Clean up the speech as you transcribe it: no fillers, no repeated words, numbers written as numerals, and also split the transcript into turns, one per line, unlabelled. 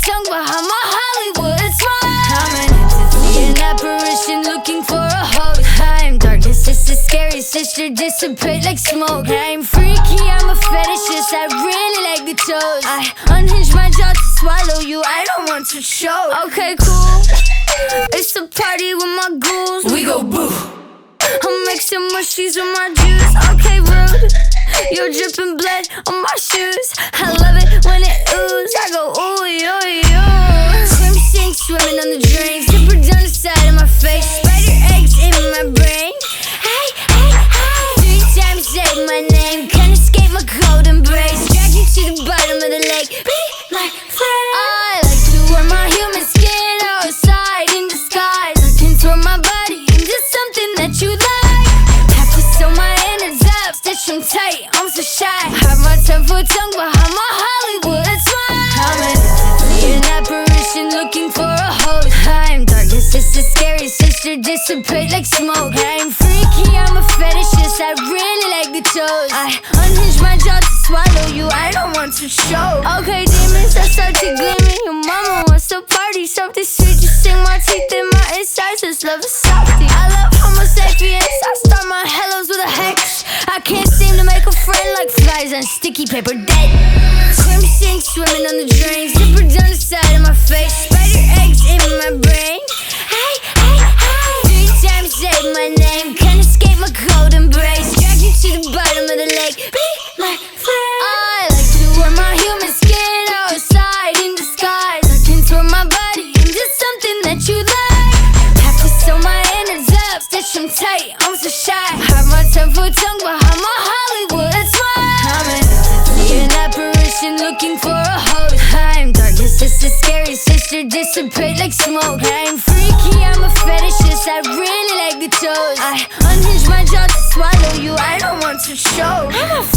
tongue behind my Hollywood smile. I'm an entity, an apparition looking for a host. I'm darkness, it's a scary sister, dissipate like smoke. I'm freaky, I'm a fetishist, I really like the toes. I unhinge my jaw to swallow you, I don't want to choke. Okay, cool, it's a party with my ghouls. We go boo. I'm mixing mushies with my juice. Okay, rude, you're dripping blood on my shoes. I love it when it oozes. I go ooh, ooh, ooh. Swim, sink, swimming on the drain. Zipper down the side of my face. Spider eggs in my brain. Hey, hey, hey. 3 times say my name. Can't escape my cold embrace. Drag you to the bottom of the lake. Be my friend. I like to wear my human skin outside in disguise. I contort my body into something that you like. Have to sew my innards up, stitch them tight. I'm so shy. Have my 10-foot tongue behind my Hollywood smile. I'm an entity, an apparition looking for a host. I'm darkness, it's a scary sister, dissipate like smoke. I'm freaky, I'm a fetishist, I really like the toes. I unhinge my jaw to swallow you, I don't want to choke. Okay, demons, I start to gleaming. Your mama wants to party, something sweet, just sing my teeth in my insides. Just love a softie. I love Homo sapiens, I start my hellos with a hex. I can't seem to make a friend like flies on sticky paper dead. Swim, sink, swimming on the drain. Zipper down the side of my face. Spider eggs in my brain. Hey, hey, hey. 3 times say my name. Can't escape my cold embrace. Drag you to the bottom of the lake. Be my friend. I like to wear my human skin outside in disguise. I contort my body into something that you like. Have to sew my innards up, stitch them tight. I'm so shy. Have my 10-foot tongue behind my Hollywood smile. I'm an entity, an apparition looking for a host. I'm darkness, it's a scary sister, dissipate like smoke. I'm freaky, I'm a fetishist, I really like the toes. I unhinge my jaw to swallow you, I don't want to choke. I'm a